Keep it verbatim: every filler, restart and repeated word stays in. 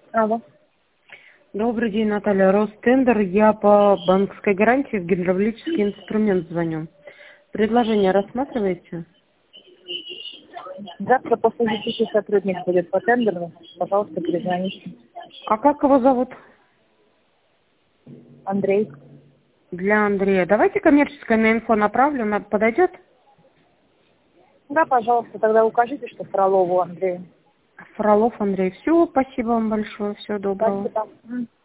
Алло. Добрый день, Наталья. Ростендер. Я по банковской гарантии в гидравлический инструмент звоню. Предложение рассматриваете? Завтра после десяти сотрудник будет по тендеру. Пожалуйста, перезвоните. А как его зовут? Андрей. Для Андрея. Давайте коммерческое на инфо направлю. На- Подойдет? Да, пожалуйста, тогда укажите, что Фролову Андрею. Фролов Андрей. Все, спасибо вам большое. Всего доброго. Спасибо.